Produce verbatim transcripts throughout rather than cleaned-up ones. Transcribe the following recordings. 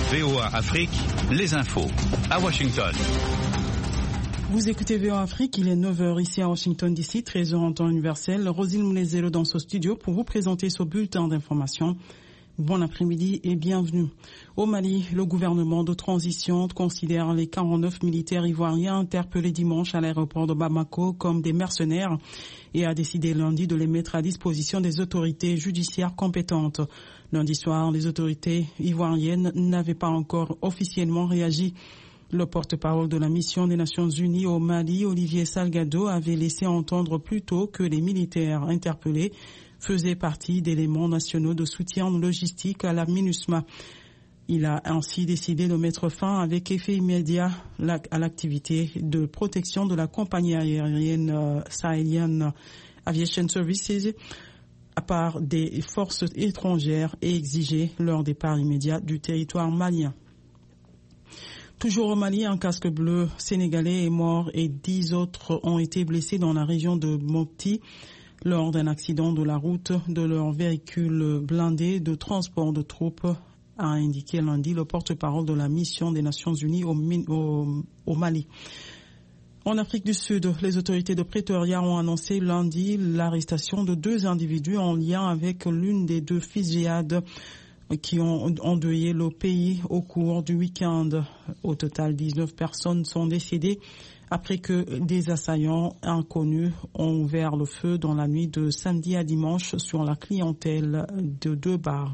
V O A Afrique, les infos à Washington. Vous écoutez V O A Afrique, il est neuf heures ici à Washington D C, treize heures en temps universel. Rosine Moulezelo dans ce studio pour vous présenter ce bulletin d'information. Bon après-midi et bienvenue. Au Mali, le gouvernement de transition considère les quarante-neuf militaires ivoiriens interpellés dimanche à l'aéroport de Bamako comme des mercenaires et a décidé lundi de les mettre à disposition des autorités judiciaires compétentes. Lundi soir, les autorités ivoiriennes n'avaient pas encore officiellement réagi. Le porte-parole de la mission des Nations Unies au Mali, Olivier Salgado, avait laissé entendre plus tôt que les militaires interpellés faisaient partie d'éléments nationaux de soutien logistique à la MINUSMA. Il a ainsi décidé de mettre fin avec effet immédiat à l'activité de protection de la compagnie aérienne sahélienne Aviation Services à part des forces étrangères et exiger leur départ immédiat du territoire malien. Toujours au Mali, un casque bleu sénégalais est mort et dix autres ont été blessés dans la région de Mopti lors d'un accident de la route de leur véhicule blindé de transport de troupes, a indiqué lundi le porte-parole de la mission des Nations Unies au, au, au Mali. En Afrique du Sud, les autorités de Pretoria ont annoncé lundi l'arrestation de deux individus en lien avec l'une des deux fusillades qui ont endeuillé le pays au cours du week-end. Au total, dix-neuf personnes sont décédées après que des assaillants inconnus ont ouvert le feu dans la nuit de samedi à dimanche sur la clientèle de deux bars.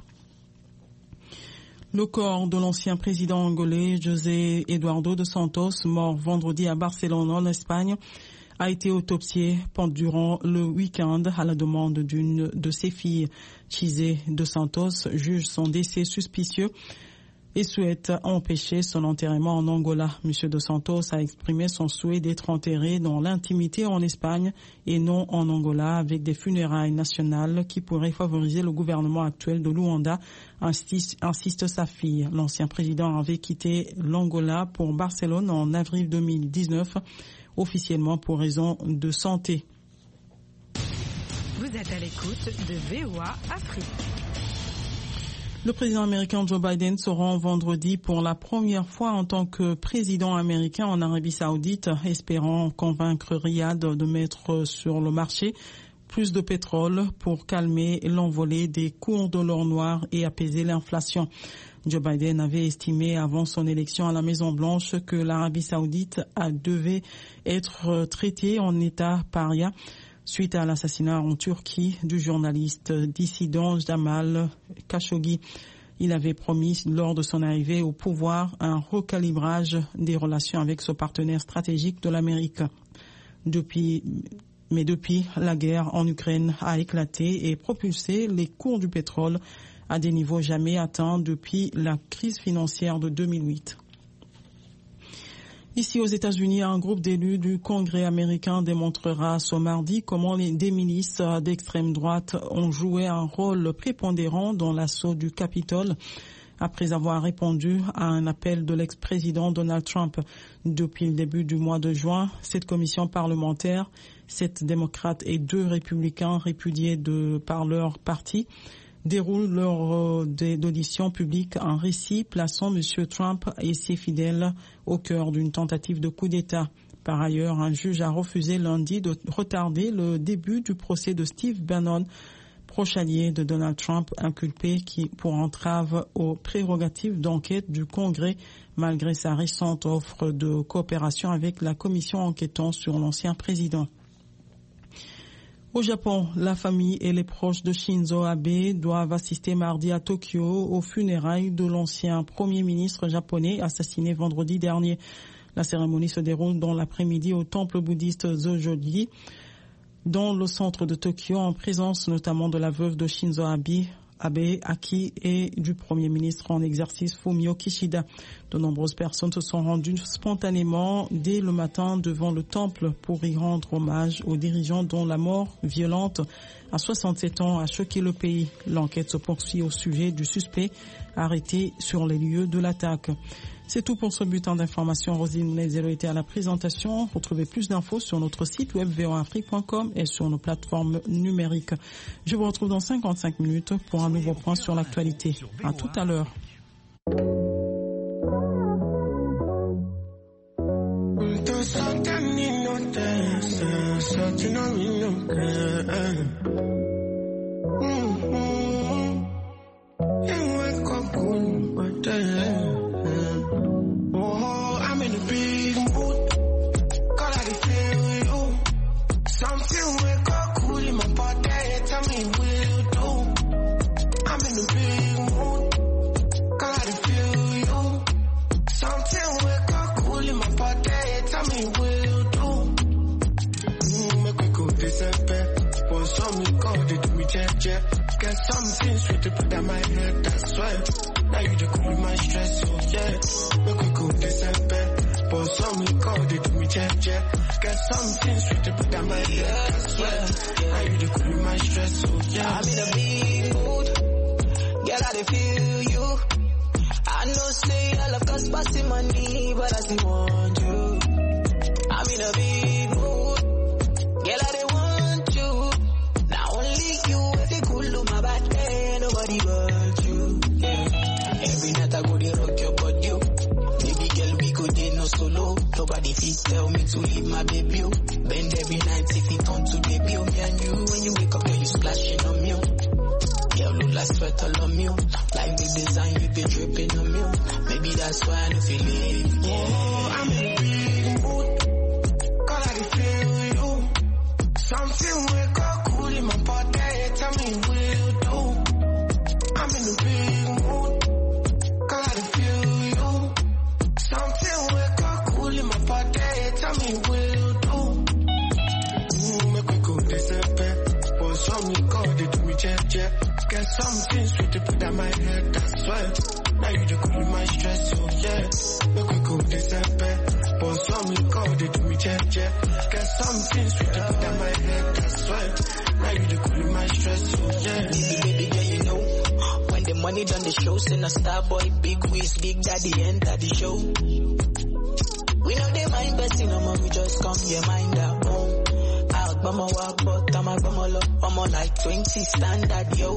Le corps de l'ancien président angolais José Eduardo dos Santos, mort vendredi à Barcelone en Espagne, a été autopsié durant le week-end à la demande d'une de ses filles. José dos Santos juge son décès suspicieux et souhaite empêcher son enterrement en Angola. Monsieur dos Santos a exprimé son souhait d'être enterré dans l'intimité en Espagne et non en Angola avec des funérailles nationales qui pourraient favoriser le gouvernement actuel de Luanda, insiste, insiste sa fille. L'ancien président avait quitté l'Angola pour Barcelone en avril deux mille dix-neuf, officiellement pour raison de santé. Vous êtes à l'écoute de V O A Afrique. Le président américain Joe Biden se rend vendredi pour la première fois en tant que président américain en Arabie Saoudite, espérant convaincre Riyad de mettre sur le marché plus de pétrole pour calmer l'envolée des cours de l'or noir et apaiser l'inflation. Joe Biden avait estimé avant son élection à la Maison-Blanche que l'Arabie Saoudite devait être traitée en État paria suite à l'assassinat en Turquie du journaliste dissident Jamal Khashoggi. Il avait promis lors de son arrivée au pouvoir un recalibrage des relations avec ce partenaire stratégique de l'Amérique. Depuis, mais depuis, la guerre en Ukraine a éclaté et propulsé les cours du pétrole à des niveaux jamais atteints depuis la crise financière de deux mille huit. Ici aux États-Unis, un groupe d'élus du Congrès américain démontrera ce mardi comment les, des milices d'extrême droite ont joué un rôle prépondérant dans l'assaut du Capitole après avoir répondu à un appel de l'ex-président Donald Trump. Depuis le début du mois de juin, cette commission parlementaire, sept démocrates et deux républicains répudiés de, par leur parti, déroulent lors euh, d'auditions publiques un récit plaçant M. Trump et ses fidèles au cœur d'une tentative de coup d'État. Par ailleurs, un juge a refusé lundi de retarder le début du procès de Steve Bannon, proche allié de Donald Trump, inculpé qui, pour entrave aux prérogatives d'enquête du Congrès, malgré sa récente offre de coopération avec la commission enquêtant sur l'ancien président. Au Japon, la famille et les proches de Shinzo Abe doivent assister mardi à Tokyo aux funérailles de l'ancien premier ministre japonais assassiné vendredi dernier. La cérémonie se déroule dans l'après-midi au temple bouddhiste Zojoji, dans le centre de Tokyo, en présence notamment de la veuve de Shinzo Abe, Abe Aki et du Premier ministre en exercice Fumio Kishida. De nombreuses personnes se sont rendues spontanément dès le matin devant le temple pour y rendre hommage aux dirigeants dont la mort violente à soixante-sept ans a choqué le pays. L'enquête se poursuit au sujet du suspect arrêté sur les lieux de l'attaque. C'est tout pour ce bulletin d'information. Rosine Nezero était à la présentation. Retrouvez plus d'infos sur notre site web v o a afrique point com et sur nos plateformes numériques. Je vous retrouve dans cinquante-cinq minutes pour un nouveau point sur l'actualité. À tout à l'heure. down my head, that's why. Now you the cool my stress, so yeah. Make we go December. But some me call, they do me check, check. Get something sweet to put down my head, that's why. Now you the cool my stress, so yeah. I'm in a big mood. Girl, I dey feel you. I know say I love cause passing money, but I still want you. I'm in a big mood. Girl, I dey want you. Now only you, if they cool on my back, hey, nobody but you. Yeah. Every night I go dey rock your body. Baby girl, we go dey no solo. Nobody fit tell me to leave my baby. Bend every night if it on to baby. Me and you, when you wake up, girl, you splashing on me. Girl, look like sweat all on me. Like the design, you be dripping on me. Maybe that's why I don't feel it. Yeah. Oh, I'm in a big mood. Cause I feel you. Something wake up cool in my body. Tell me what you do. I'm in a big mood. Cause I feel you. Something wake up cool in my body. Tell me what you do. Mm, make we go December. But some me call, they do me check, check. Get something sweet to put down my head, that's why. Now you the cool my stress, so yeah. Make we go December. But some me call, they do me check, check. Get something sweet to put down my head, that's why. Now you the cool my stress, so yeah. Baby, baby, girl, you know. When the money done the show, send a star boy, big waist, big daddy, enter the show. We know they mind best, you know, mommy, just come, your mind at home. Out, mama, walk, but I'm a mama, love, I'm on like twenty standard, yo.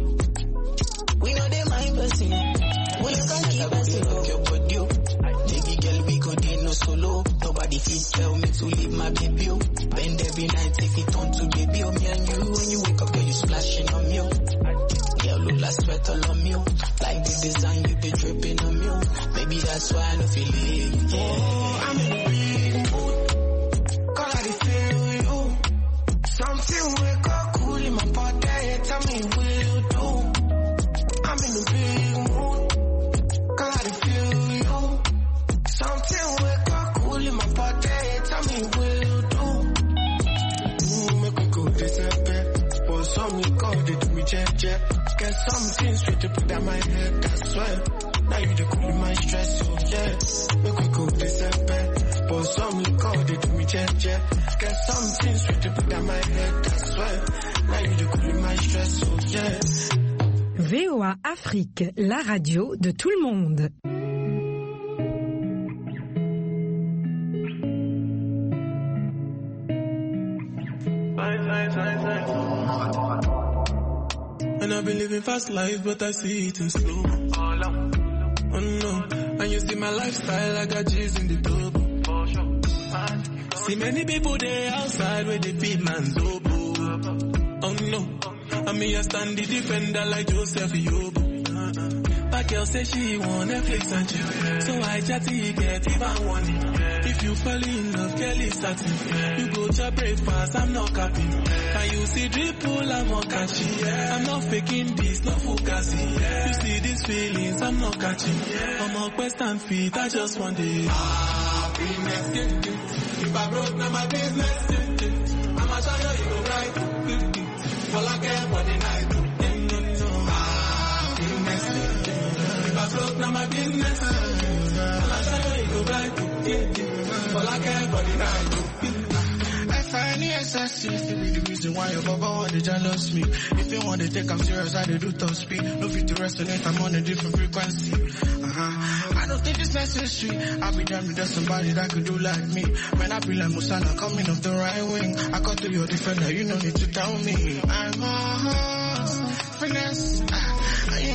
We know they mind best, you know. We can't keep us in your body. Baby girl, we go dey no solo. Nobody fit tell me to leave my baby. Bend every night if it on to baby. Me and you, when you wake up, girl, you splashing on me. Girl, look like sweat all on me. Like the design, you be dripping on me. Maybe that's why I don't feel it. Yeah. Oh, I'm in a big mood. Cause I feel you. Something wake up cool in my body. Tell me what you do. I'm in a big mood. Cause I feel you. Something wake up cool in my body. Tell me what you do. Mm, make we go December. But some me call, they do me check, check. Get something sweet to put down my head, that's why. Now you the cool my stress, so yeah. Make we go December. But some me call, they do me check, check. Get something sweet to put down my head, that's why. Now you the cool my stress, so yeah. V O A Afrique, la radio de tout le monde. And I've been living fast life, but I see it in slow. Oh no, and you see my lifestyle, I got G's in the double. See many people there outside where they feed man's oboe. Oh no, and me I stand the defender like Joseph Yobo. That girl say she want Netflix and chill, so I chatty get even one it. If you fall in love, Kelly satin. You go to breakfast, I'm not capping. Can you see dripple, I'm not catching. I'm not faking this, no fugazi. You see these feelings, I'm not catching. I'm on quest and feet, I just want it. Happiness, if I broke, now my business. I'ma show you, you go right. All I care for the night. If I broke, now my business. I'ma show you, you go right. All I care for the night. F I N E S S if you be the reason why your baba want to jealous me. If you want to take I'm serious, I do top speed. No fit to resonate, I'm on a different frequency. Uh-huh. I don't think it's necessary. I'll be damned with just somebody that could do like me. When I be like Musala coming off the right wing, I cut to your defender, you no need to tell me. I'm a finesse.